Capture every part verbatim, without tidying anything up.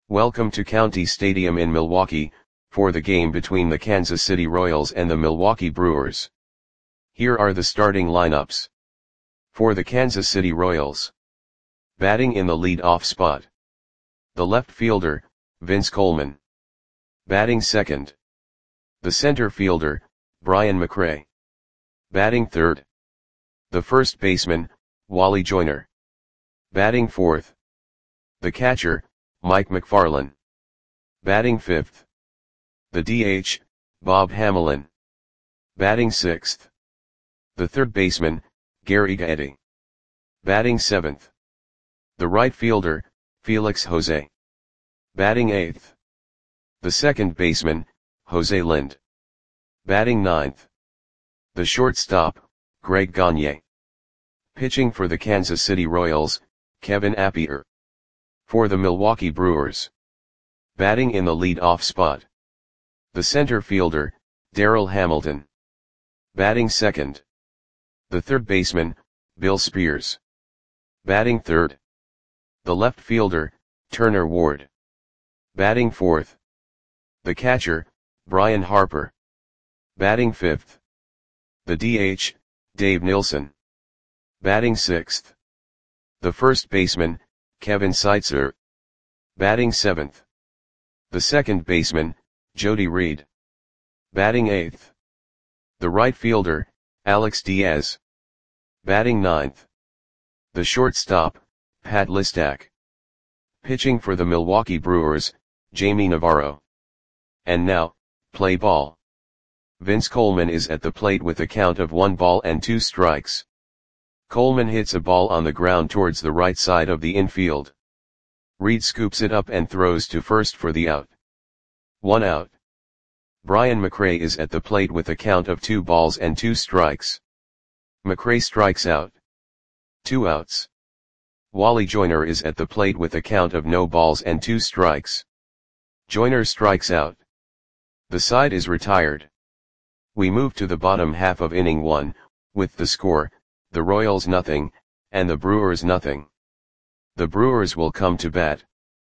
Welcome to County Stadium in Milwaukee, for the game between the Kansas City Royals and the Milwaukee Brewers. Here are the starting lineups. For the Kansas City Royals. Batting in the lead-off spot. The left fielder, Vince Coleman. Batting second. The center fielder, Brian McRae. Batting third. The first baseman, Wally Joyner. Batting fourth. The catcher, Mike McFarland. Batting fifth. The D H, Bob Hamelin. Batting sixth. The third baseman, Gary Gaetti. Batting seventh. The right fielder, Felix Jose. Batting eighth. The second baseman, Jose Lind. Batting ninth. The shortstop, Greg Gagne. Pitching for the Kansas City Royals, Kevin Appier. For the Milwaukee Brewers. Batting in the lead-off spot. The center fielder, Darryl Hamilton. Batting second. The third baseman, Bill Spears. Batting third. The left fielder, Turner Ward. Batting fourth. The catcher, Brian Harper. Batting fifth. The D H, Dave Nilsson. Batting sixth. The first baseman, Kevin Seitzer. Batting seventh. The second baseman, Jody Reed. Batting eighth. The right fielder, Alex Diaz. Batting ninth. The shortstop, Pat Listak. Pitching for the Milwaukee Brewers, Jamie Navarro. And now, play ball. Vince Coleman is at the plate with a count of one ball and two strikes. Coleman hits a ball on the ground towards the right side of the infield. Reed scoops it up and throws to first for the out. One out. Brian McRae is at the plate with a count of two balls and two strikes. McRae strikes out. Two outs. Wally Joyner is at the plate with a count of no balls and two strikes. Joyner strikes out. The side is retired. We move to the bottom half of inning one, with the score, the Royals nothing, and the Brewers nothing. The Brewers will come to bat.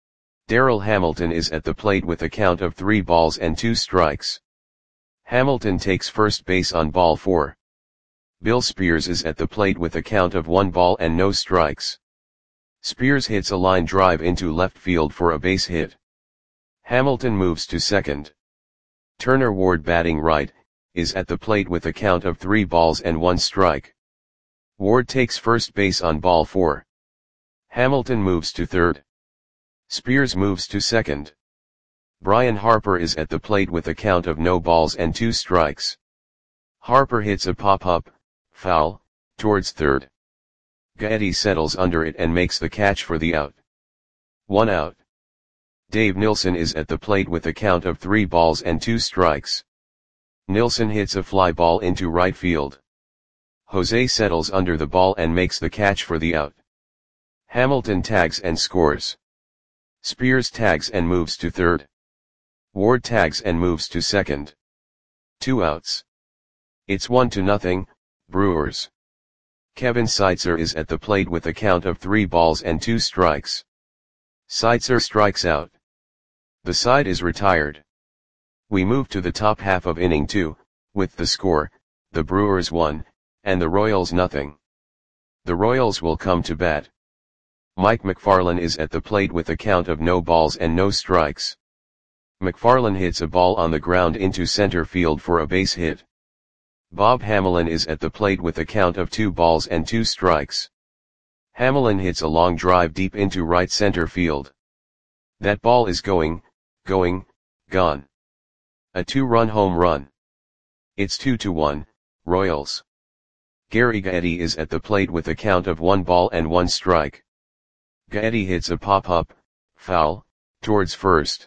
Darryl Hamilton is at the plate with a count of three balls and two strikes. Hamilton takes first base on ball four. Bill Spears is at the plate with a count of one ball and no strikes. Spears hits a line drive into left field for a base hit. Hamilton moves to second. Turner Ward, batting right, is at the plate with a count of three balls and one strike. Ward takes first base on ball four. Hamilton moves to third. Spears moves to second. Brian Harper is at the plate with a count of no balls and two strikes. Harper hits a pop-up, foul, towards third. Gaetti settles under it and makes the catch for the out. One out. Dave Nilsson is at the plate with a count of three balls and two strikes. Nilsson hits a fly ball into right field. Jose settles under the ball and makes the catch for the out. Hamilton tags and scores. Spears tags and moves to third. Ward tags and moves to second. Two outs. It's one to nothing, Brewers. Kevin Seitzer is at the plate with a count of three balls and two strikes. Seitzer strikes out. The side is retired. We move to the top half of inning two, with the score, the Brewers one, and the Royals nothing. The Royals will come to bat. Mike McFarland is at the plate with a count of no balls and no strikes. McFarland hits a ball on the ground into center field for a base hit. Bob Hamelin is at the plate with a count of two balls and two strikes. Hamelin hits a long drive deep into right center field. That ball is going, going, gone. A two-run home run. It's two to one, Royals. Gary Gaetti is at the plate with a count of one ball and one strike. Gaetti hits a pop-up, foul, towards first.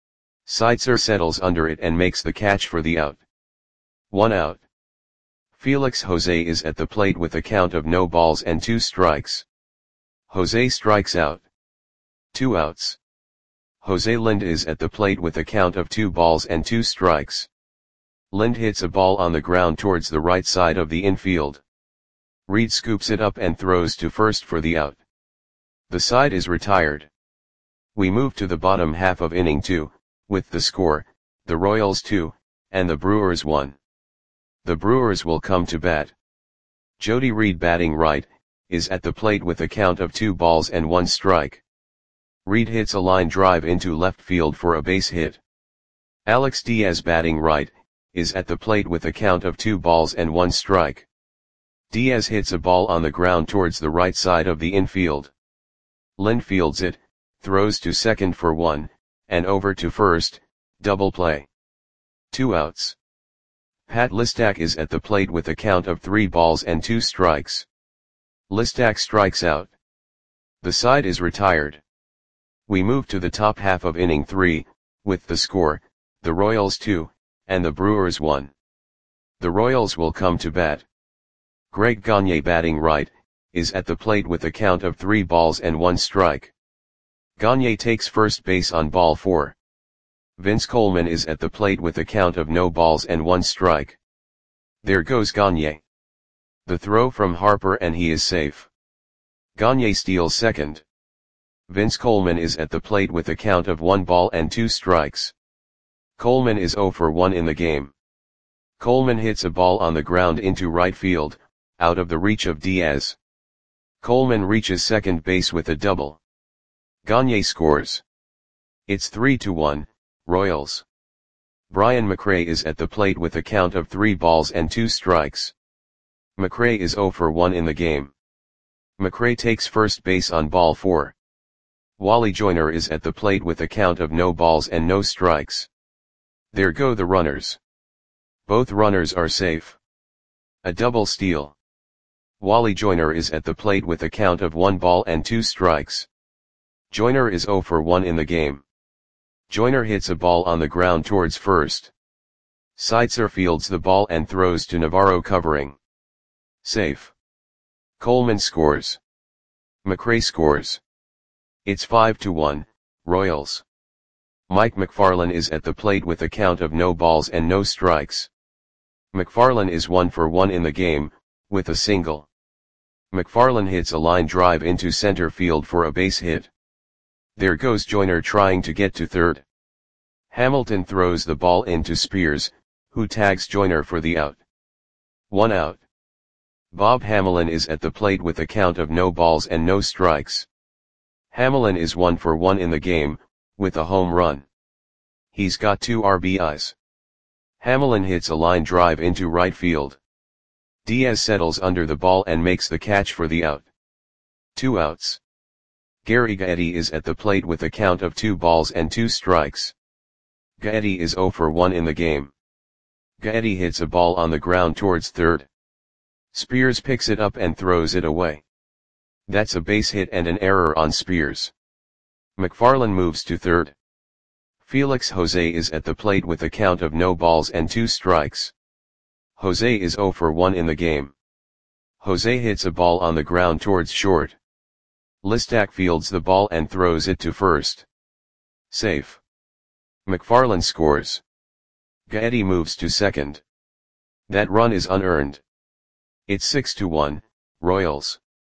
Seitzer settles under it and makes the catch for the out. One out. Felix Jose is at the plate with a count of no balls and two strikes. Jose strikes out. Two outs. Jose Lind is at the plate with a count of two balls and two strikes. Lind hits a ball on the ground towards the right side of the infield. Reed scoops it up and throws to first for the out. The side is retired. We move to the bottom half of inning two, with the score, the Royals two, and the Brewers one. The Brewers will come to bat. Jody Reed batting right, is at the plate with a count of two balls and one strike. Reed hits a line drive into left field for a base hit. Alex Diaz batting right, is at the plate with a count of two balls and one strike. Diaz hits a ball on the ground towards the right side of the infield. Lind fields it, throws to second for one, and over to first, double play. Two outs. Pat Listak is at the plate with a count of three balls and two strikes. Listak strikes out. The side is retired. We move to the top half of inning three, with the score, the Royals two, and the Brewers one. The Royals will come to bat. Greg Gagne batting right, is at the plate with a count of three balls and one strike. Gagne takes first base on ball four. Vince Coleman is at the plate with a count of no balls and one strike. There goes Gagne. The throw from Harper and he is safe. Gagne steals second. Vince Coleman is at the plate with a count of one ball and two strikes. Coleman is oh for one in the game. Coleman hits a ball on the ground into right field, out of the reach of Diaz. Coleman reaches second base with a double. Gagne scores. It's three to one, Royals. Brian McRae is at the plate with a count of three balls and two strikes. McRae is oh for one in the game. McRae takes first base on ball four. Wally Joyner is at the plate with a count of no balls and no strikes. There go the runners. Both runners are safe. A double steal. Wally Joyner is at the plate with a count of one ball and two strikes. Joyner is oh for one in the game. Joyner hits a ball on the ground towards first. Seitzer fields the ball and throws to Navarro covering. Safe. Coleman scores. McRae scores. It's five to one, Royals. Mike McFarland is at the plate with a count of no balls and no strikes. McFarland is one for one in the game, with a single. McFarland hits a line drive into center field for a base hit. There goes Joyner trying to get to third. Hamilton throws the ball into Spears, who tags Joyner for the out. One out. Bob Hamelin is at the plate with a count of no balls and no strikes. Hamelin is one for one in the game, with a home run. He's got two R B Is. Hamelin hits a line drive into right field. Diaz settles under the ball and makes the catch for the out. Two outs. Gary Gaetti is at the plate with a count of two balls and two strikes. Gaetti is oh for one in the game. Gaetti hits a ball on the ground towards third. Spears picks it up and throws it away. That's a base hit and an error on Spears. McFarland moves to third. Felix Jose is at the plate with a count of no balls and two strikes. Jose is oh for one in the game. Jose hits a ball on the ground towards short. Listak fields the ball and throws it to first. Safe. McFarland scores. Gaetti moves to second. That run is unearned. It's six to one, Royals.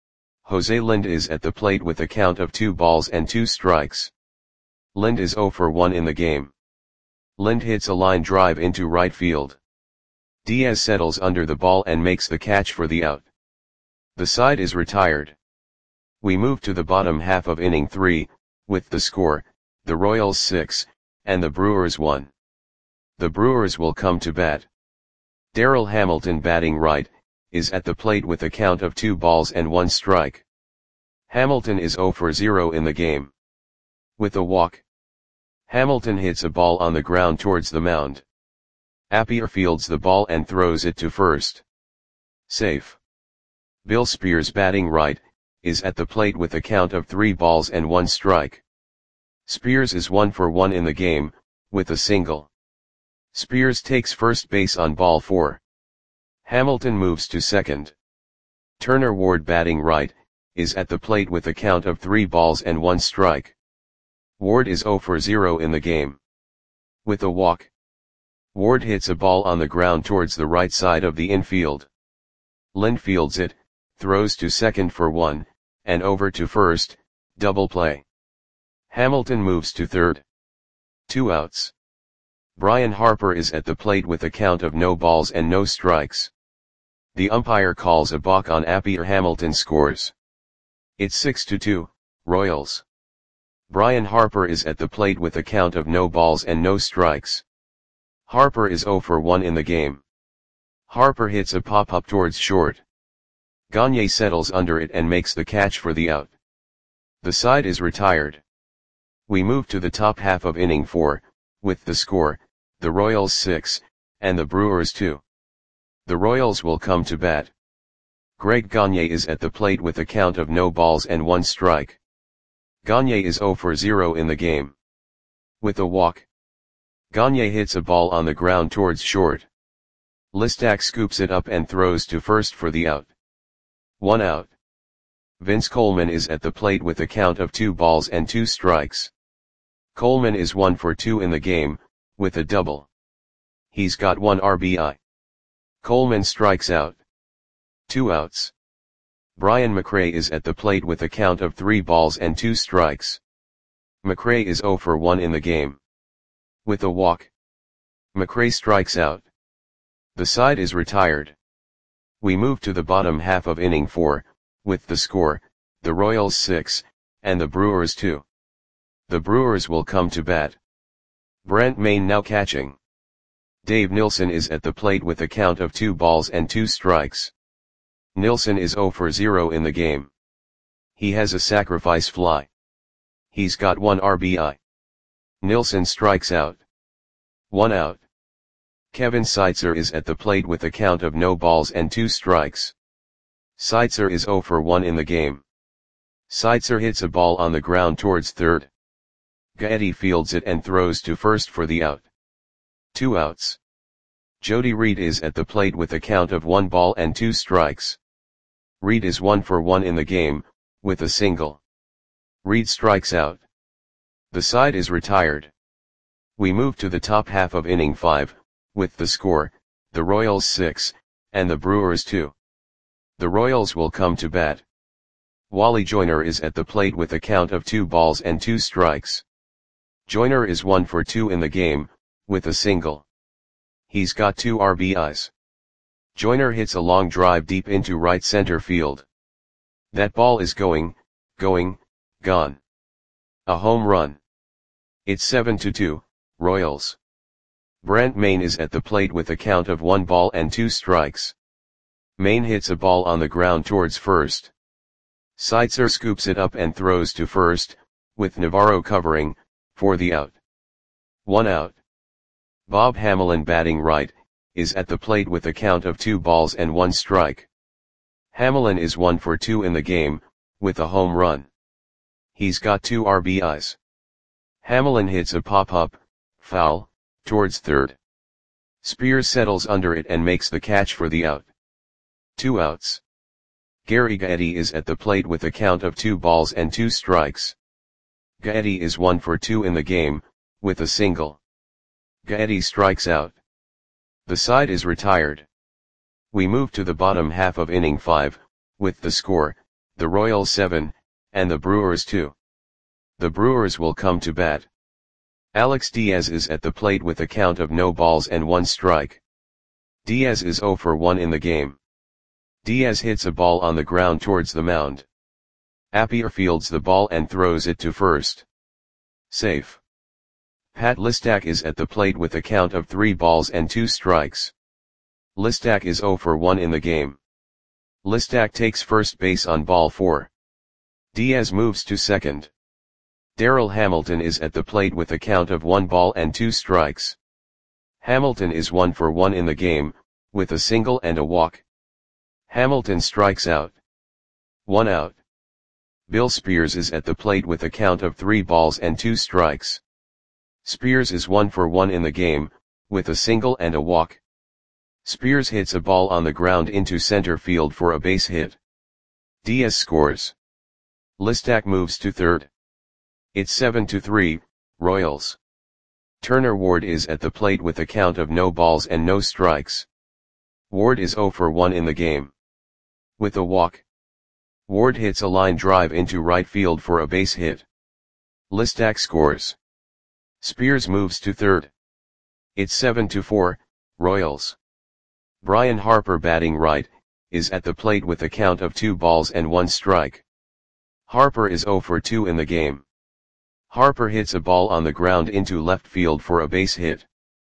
Jose Lind is at the plate with a count of two balls and two strikes. Lind is oh for one in the game. Lind hits a line drive into right field. Diaz settles under the ball and makes the catch for the out. The side is retired. We move to the bottom half of inning three, with the score, the Royals six, and the Brewers one. The Brewers will come to bat. Darryl Hamilton batting right, is at the plate with a count of two balls and one strike. Hamilton is oh for zero in the game. With a walk. Hamilton hits a ball on the ground towards the mound. Appier fields the ball and throws it to first. Safe. Bill Spears batting right, is at the plate with a count of three balls and one strike. Spears is one for one in the game, with a single. Spears takes first base on ball four. Hamilton moves to second. Turner Ward batting right, is at the plate with a count of three balls and one strike. Ward is oh for zero in the game. With a walk. Ward hits a ball on the ground towards the right side of the infield. Lind fields it, throws to second for one, and over to first, double play. Hamilton moves to third. Two outs. Brian Harper is at the plate with a count of no balls and no strikes. The umpire calls a balk on Appier. Hamilton scores. It's six to two, Royals. Brian Harper is at the plate with a count of no balls and no strikes. Harper is oh for one in the game. Harper hits a pop-up towards short. Gagne settles under it and makes the catch for the out. The side is retired. We move to the top half of inning four, with the score, the Royals six, and the Brewers two. The Royals will come to bat. Greg Gagne is at the plate with a count of no balls and one strike. Gagne is oh for zero in the game. With a walk, Gagne hits a ball on the ground towards short. Listak scoops it up and throws to first for the out. One out. Vince Coleman is at the plate with a count of two balls and two strikes. Coleman is one for two in the game, with a double. He's got one R B I. Coleman strikes out. Two outs. Brian McRae is at the plate with a count of three balls and two strikes. McRae is oh for one in the game. With a walk, McRae strikes out. The side is retired. We move to the bottom half of inning four, with the score, the Royals six, and the Brewers two. The Brewers will come to bat. Brent Mayne now catching. Dave Nilsson is at the plate with a count of two balls and two strikes. Nilsson is oh for zero in the game. He has a sacrifice fly. He's got one R B I. Nilsson strikes out. One out. Kevin Seitzer is at the plate with a count of no balls and two strikes. Seitzer is oh for one in the game. Seitzer hits a ball on the ground towards third. Gaetti fields it and throws to first for the out. Two outs. Jody Reed is at the plate with a count of one ball and two strikes. Reed is one for one in the game, with a single. Reed strikes out. The side is retired. We move to the top half of inning five, with the score, the Royals six, and the Brewers two. The Royals will come to bat. Wally Joyner is at the plate with a count of two balls and two strikes. Joyner is one for two in the game, with a single. He's got two R B Is. Joyner hits a long drive deep into right center field. That ball is going, going, gone. A home run. It's seven to two, Royals. Brent Mayne is at the plate with a count of one ball and two strikes. Mayne hits a ball on the ground towards first. Seitzer scoops it up and throws to first, with Navarro covering, for the out. One out. Bob Hamelin, batting right, is at the plate with a count of two balls and one strike. Hamelin is one for two in the game, with a home run. He's got two R B Is. Hamelin hits a pop-up, foul, towards third. Spears settles under it and makes the catch for the out. Two outs. Gary Gaetti is at the plate with a count of two balls and two strikes. Gaetti is one for two in the game, with a single. Gaetti strikes out. The side is retired. We move to the bottom half of inning five, with the score, the Royals seven, and the Brewers two. The Brewers will come to bat. Alex Diaz is at the plate with a count of no balls and one strike. Diaz is oh for one in the game. Diaz hits a ball on the ground towards the mound. Appier fields the ball and throws it to first. Safe. Pat Listak is at the plate with a count of three balls and two strikes. Listak is oh for one in the game. Listak takes first base on ball four. Diaz moves to second. Darrell Hamilton is at the plate with a count of one ball and two strikes. Hamilton is one for one in the game, with a single and a walk. Hamilton strikes out. One out. Bill Spears is at the plate with a count of three balls and two strikes. Spears is one for one in the game, with a single and a walk. Spears hits a ball on the ground into center field for a base hit. Diaz scores. Listak moves to third. It's seven to three, Royals. Turner Ward is at the plate with a count of no balls and no strikes. Ward is oh for one in the game. With a walk, Ward hits a line drive into right field for a base hit. Listak scores. Spears moves to third. It's seven to four, Royals. Brian Harper batting right, is at the plate with a count of two balls and one strike. Harper is zero for two in the game. Harper hits a ball on the ground into left field for a base hit.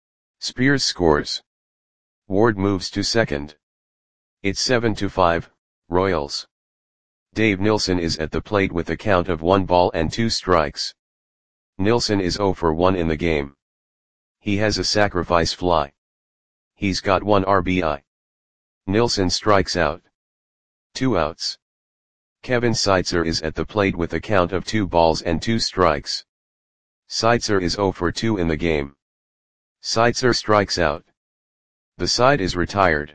Spears scores. Ward moves to second. It's seven to five, Royals. Dave Nilsson is at the plate with a count of one ball and two strikes. Nilsson is zero for one in the game. He has a sacrifice fly. He's got one R B I. Nilsson strikes out. Two outs. Kevin Seitzer is at the plate with a count of two balls and two strikes. Seitzer is zero for two in the game. Seitzer strikes out. The side is retired.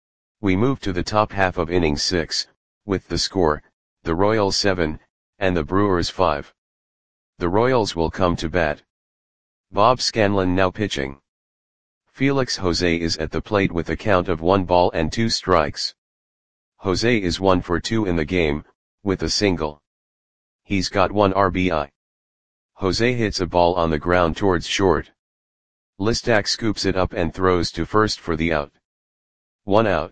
We move to the top half of inning six, with the score, the Royals seven, and the Brewers five. The Royals will come to bat. Bob Scanlon now pitching. Felix Jose is at the plate with a count of one ball and two strikes. Jose is one for two in the game, with a single. He's got one R B I. Jose hits a ball on the ground towards short. Listak scoops it up and throws to first for the out. One out.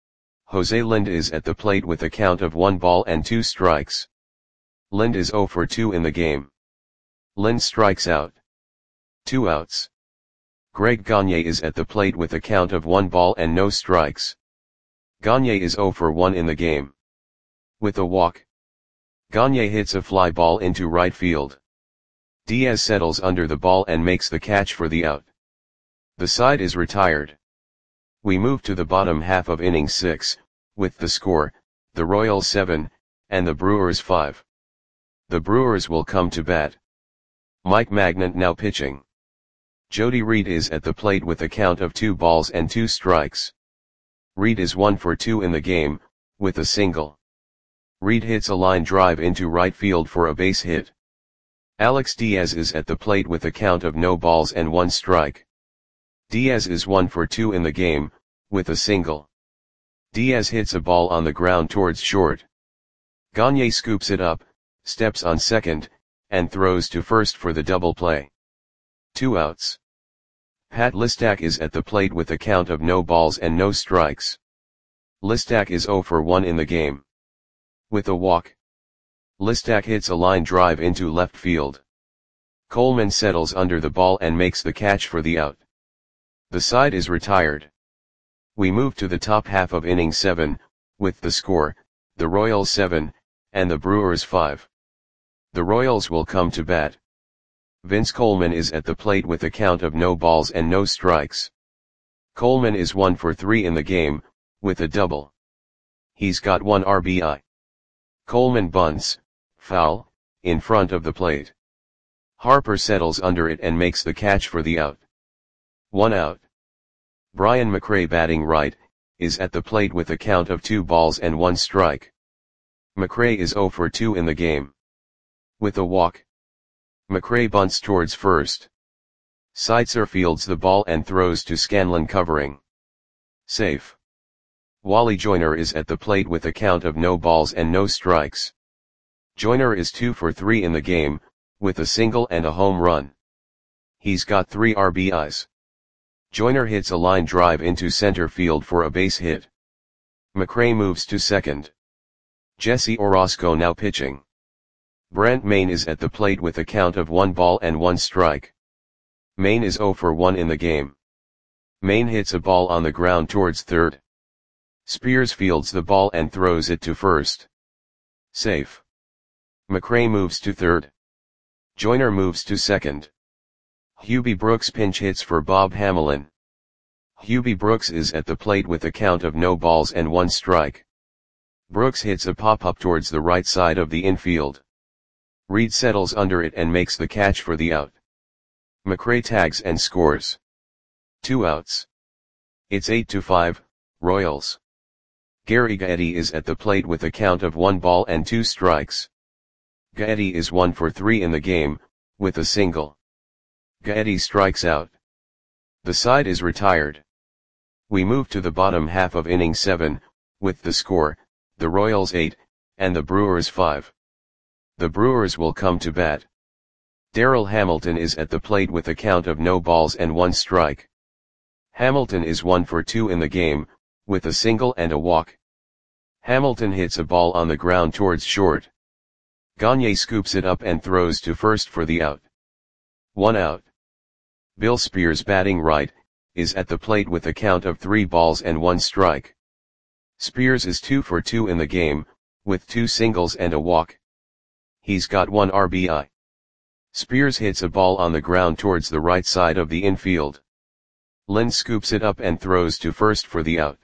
Jose Lind is at the plate with a count of one ball and two strikes. Lind is zero for two in the game. Lind strikes out. Two outs. Greg Gagne is at the plate with a count of one ball and no strikes. Gagne is zero for one in the game. With a walk. Gagne hits a fly ball into right field. Diaz settles under the ball and makes the catch for the out. The side is retired. We move to the bottom half of inning six, with the score, the Royals seven, and the Brewers five. The Brewers will come to bat. Mike Magnant now pitching. Jody Reed is at the plate with a count of two balls and two strikes. Reed is one for two in the game, with a single. Reed hits a line drive into right field for a base hit. Alex Diaz is at the plate with a count of no balls and one strike. Diaz is one for two in the game, with a single. Diaz hits a ball on the ground towards short. Gagne scoops it up, steps on second, and throws to first for the double play. Two outs. Pat Listak is at the plate with a count of no balls and no strikes. Listak is zero for one in the game. With a walk. Listak hits a line drive into left field. Coleman settles under the ball and makes the catch for the out. The side is retired. We move to the top half of inning seven, with the score, the Royals seven, and the Brewers five. The Royals will come to bat. Vince Coleman is at the plate with a count of no balls and no strikes. Coleman is one for three in the game, with a double. He's got one R B I. Coleman bunts, foul, in front of the plate. Harper settles under it and makes the catch for the out. One out. Brian McRae batting right, is at the plate with a count of two balls and one strike. McRae is zero for two in the game. With a walk. McRae bunts towards first. Seitzer fields the ball and throws to Scanlon covering. Safe. Wally Joyner is at the plate with a count of no balls and no strikes. Joyner is two for three in the game, with a single and a home run. He's got three R B Is. Joyner hits a line drive into center field for a base hit. McRae moves to second. Jesse Orozco now pitching. Brent Maine is at the plate with a count of one ball and one strike. Maine is zero for one in the game. Maine hits a ball on the ground towards third. Spears fields the ball and throws it to first. Safe. McRae moves to third. Joyner moves to second. Hubie Brooks pinch hits for Bob Hamelin. Hubie Brooks is at the plate with a count of no balls and one strike. Brooks hits a pop-up towards the right side of the infield. Reed settles under it and makes the catch for the out. McRae tags and scores. Two outs. It's eight to five, Royals. Gary Gaetti is at the plate with a count of one ball and two strikes. Gaetti is one for three in the game, with a single. Gaetti strikes out. The side is retired. We move to the bottom half of inning seven, with the score, the Royals eight, and the Brewers five. The Brewers will come to bat. Darryl Hamilton is at the plate with a count of no balls and one strike. Hamilton is one for two in the game, with a single and a walk. Hamilton hits a ball on the ground towards short. Gagne scoops it up and throws to first for the out. One out. Bill Spears, batting right, is at the plate with a count of three balls and one strike. Spears is two for two in the game, with two singles and a walk. He's got one R B I. Spears hits a ball on the ground towards the right side of the infield. Lind scoops it up and throws to first for the out.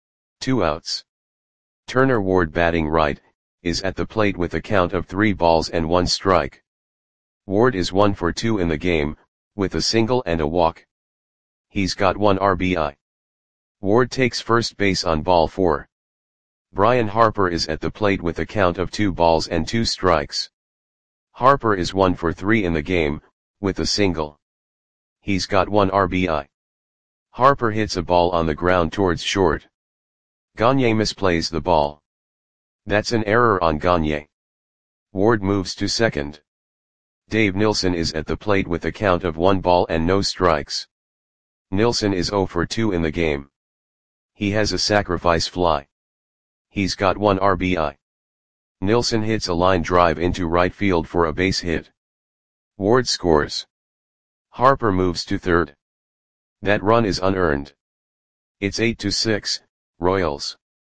Two outs. Turner Ward, batting right, is at the plate with a count of three balls and one strike. Ward is one for two in the game, with a single and a walk. He's got one R B I. Ward takes first base on ball four. Brian Harper is at the plate with a count of two balls and two strikes. Harper is one for three in the game, with a single. He's got one R B I. Harper hits a ball on the ground towards short. Gagne misplays the ball. That's an error on Gagne. Ward moves to second. Dave Nilsson is at the plate with a count of one ball and no strikes. Nilsson is zero for two in the game. He has a sacrifice fly. He's got one R B I. Nilsson hits a line drive into right field for a base hit. Ward scores. Harper moves to third. That run is unearned. It's eight to six, Royals.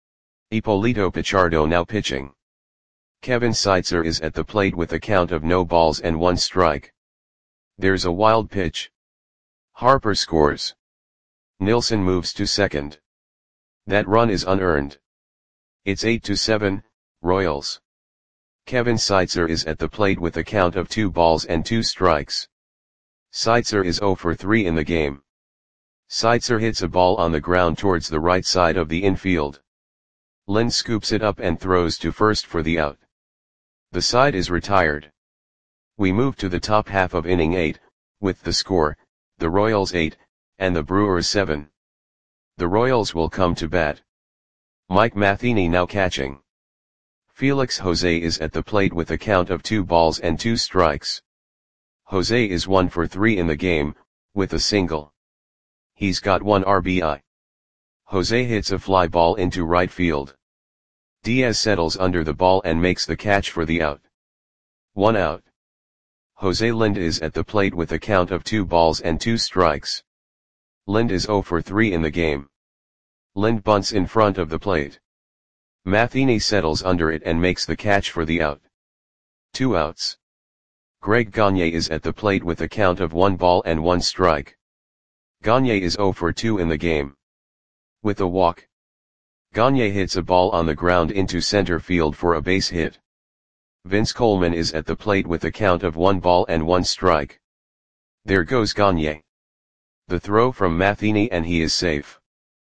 Ippolito Pichardo now pitching. Kevin Seitzer is at the plate with a count of no balls and one strike. There's a wild pitch. Harper scores. Nilsson moves to second. That run is unearned. It's eight to seven, Royals. Kevin Seitzer is at the plate with a count of two balls and two strikes. Seitzer is zero for three in the game. Seitzer hits a ball on the ground towards the right side of the infield. Lind scoops it up and throws to first for the out. The side is retired. We move to the top half of inning eight, with the score, the Royals eight, and the Brewers seven. The Royals will come to bat. Mike Matheny now catching. Felix Jose is at the plate with a count of two balls and two strikes. Jose is one for three in the game, with a single. He's got one R B I. Jose hits a fly ball into right field. Diaz settles under the ball and makes the catch for the out. One out. Jose Lind is at the plate with a count of two balls and two strikes. Lind is zero for three in the game. Lind bunts in front of the plate. Matheny settles under it and makes the catch for the out. Two outs. Greg Gagne is at the plate with a count of one ball and one strike. Gagne is zero for two in the game. With a walk. Gagne hits a ball on the ground into center field for a base hit. Vince Coleman is at the plate with a count of one ball and one strike. There goes Gagne. The throw from Matheny and he is safe.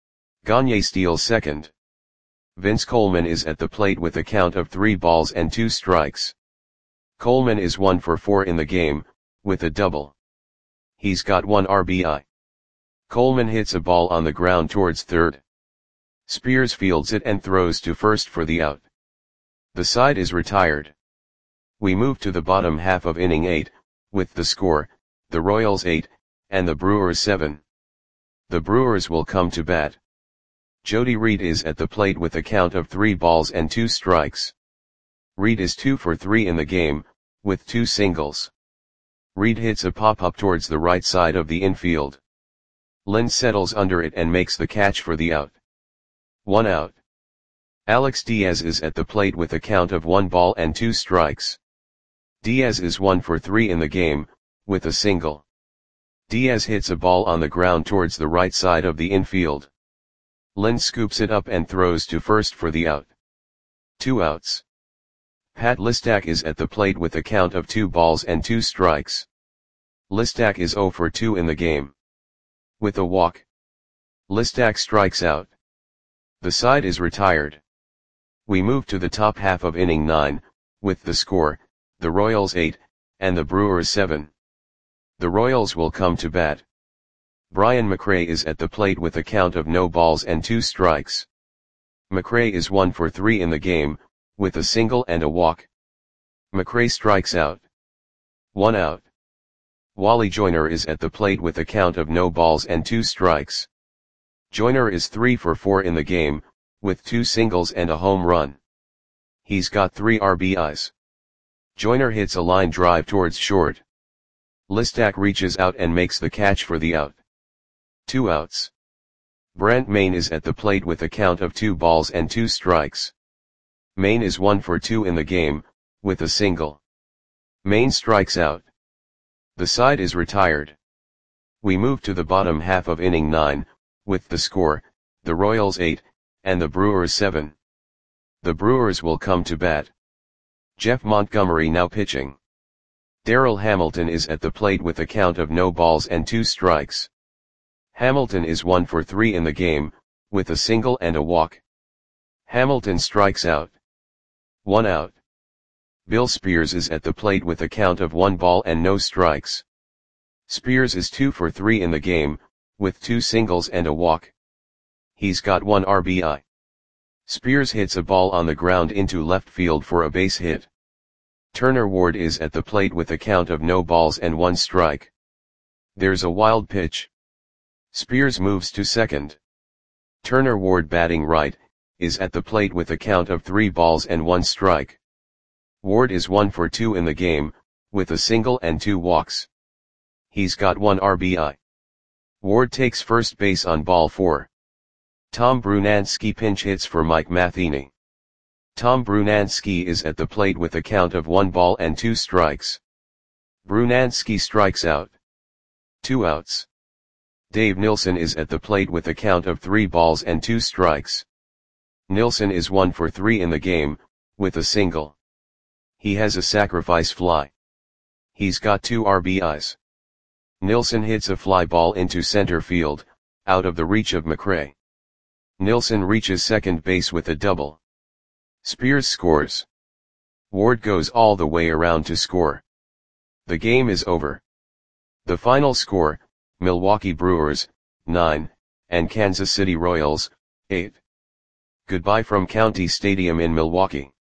Gagne steals second. Vince Coleman is at the plate with a count of three balls and two strikes. Coleman is one for four in the game, with a double. He's got one R B I. Coleman hits a ball on the ground towards third. Spears fields it and throws to first for the out. The side is retired. We move to the bottom half of inning eight, with the score, the Royals eight, and the Brewers seven. The Brewers will come to bat. Jody Reed is at the plate with a count of three balls and two strikes. Reed is two for three in the game, with two singles. Reed hits a pop-up towards the right side of the infield. Lind settles under it and makes the catch for the out. One out. Alex Diaz is at the plate with a count of one ball and two strikes. Diaz is one for three in the game, with a single. Diaz hits a ball on the ground towards the right side of the infield. Lind scoops it up and throws to first for the out. Two outs. Pat Listak is at the plate with a count of two balls and two strikes. Listak is zero for two in the game. With a walk. Listak strikes out. The side is retired. We move to the top half of inning nine, with the score, the Royals eight, and the Brewers seven. The Royals will come to bat. Brian McRae is at the plate with a count of no balls and two strikes. McRae is one for three in the game, with a single and a walk. McRae strikes out. One out. Wally Joyner is at the plate with a count of no balls and two strikes. Joyner is three for four in the game, with two singles and a home run. He's got three R B Is. Joyner hits a line drive towards short. Listak reaches out and makes the catch for the out. Two outs. Brent Mayne is at the plate with a count of two balls and two strikes. Mayne is one for two in the game, with a single. Mayne strikes out. The side is retired. We move to the bottom half of inning nine, with the score, the Royals eight, and the Brewers seven. The Brewers will come to bat. Jeff Montgomery now pitching. Darryl Hamilton is at the plate with a count of no balls and two strikes. Hamilton is one for three in the game, with a single and a walk. Hamilton strikes out. One out. Bill Spears is at the plate with a count of one ball and no strikes. Spears is two for three in the game, with two singles and a walk. He's got one R B I. Spears hits a ball on the ground into left field for a base hit. Turner Ward is at the plate with a count of no balls and one strike. There's a wild pitch. Spears moves to second. Turner Ward, batting right, is at the plate with a count of three balls and one strike. Ward is one for two in the game, with a single and two walks. He's got one R B I. Ward takes first base on ball four. Tom Brunansky pinch hits for Mike Matheny. Tom Brunansky is at the plate with a count of one ball and two strikes. Brunansky strikes out. Two outs. Dave Nilsson is at the plate with a count of three balls and two strikes. Nilsson is one for three in the game, with a single. He has a sacrifice fly. He's got two R B Is. Nilsson hits a fly ball into center field, out of the reach of McRae. Nilsson reaches second base with a double. Spears scores. Ward goes all the way around to score. The game is over. The final score, Milwaukee Brewers, nine, and Kansas City Royals, eight. Goodbye from County Stadium in Milwaukee.